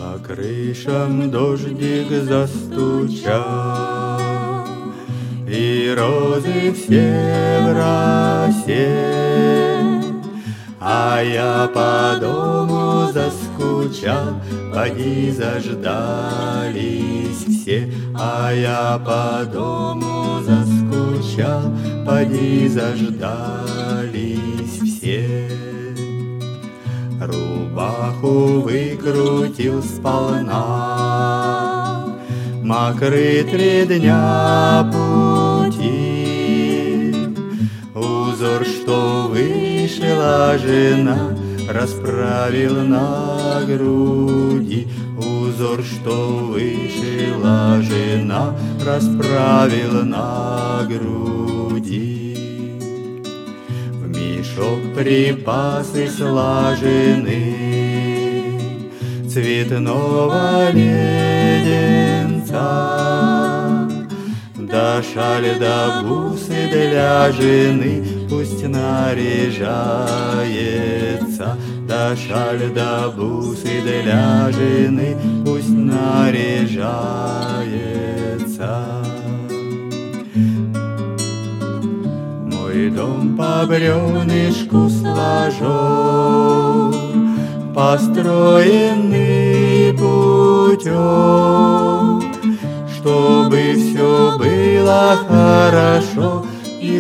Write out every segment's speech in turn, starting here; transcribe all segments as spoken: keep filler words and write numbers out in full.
По крышам дождик застучал, и розы все в росе, а я по дому заскучал, поди заждались все, а я по дому заскучал, поди заждались все. Рубаху выкрутил сполна, мокры три дня пути. Узор, что вышила жена, расправил на груди. Узор, что вышила жена, расправил на груди. В мешок припасы сложены цветного леденца, да шаль, да бусы для жены пусть наряжается, да шаль, да бусы для жены пусть наряжается. Мой дом по бревнышку сложен, построенный путем, чтобы все было хорошо и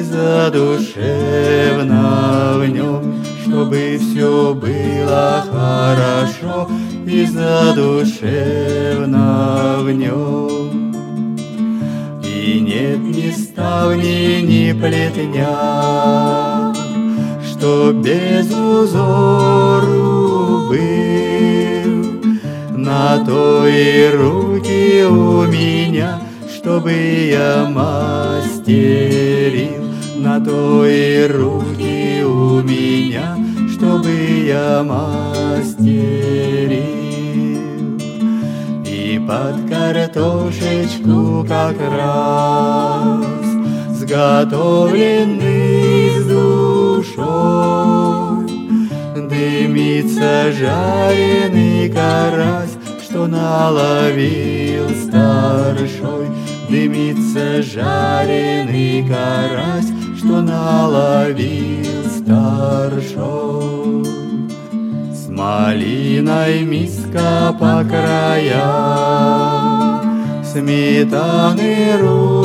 задушевно в нем, чтобы все было хорошо и задушевно в нем. И нет ни ставни, ни плетня, что без узору был, на то и руки у меня, чтобы я мастерил, на то и руки у меня, чтобы я мастерил. И под картошечку как раз сготовленный с душой дымится жареный карась, что наловил старшой. Дымится жареный карась, что наловил старшой. С малиной миска по краям, сметаны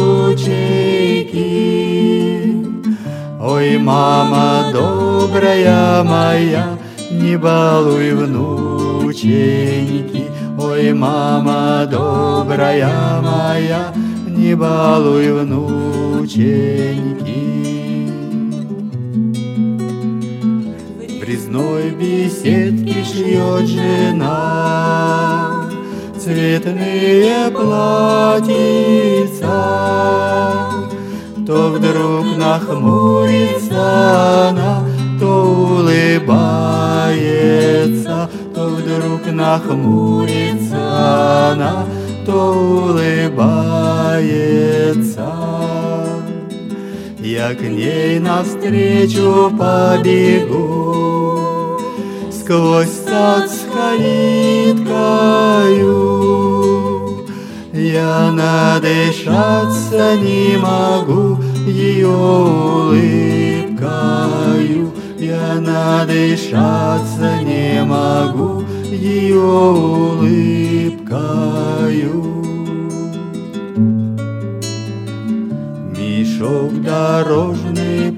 ручейки. Ой, мама добрая моя, не балуй внученьки. Ой, мама добрая моя, не балуй внученьки. В резной беседке шьет жена цветные платьица. То вдруг нахмурится она, то улыбается, то вдруг нахмурится она, то улыбается. Я к ней навстречу побегу, сквозь сад с калиткою. Я надышаться не могу ее улыбкою, я надышаться не могу ее улыбкою. Мешок дорожный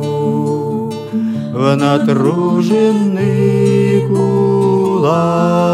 подхвачу в натруженный кулак.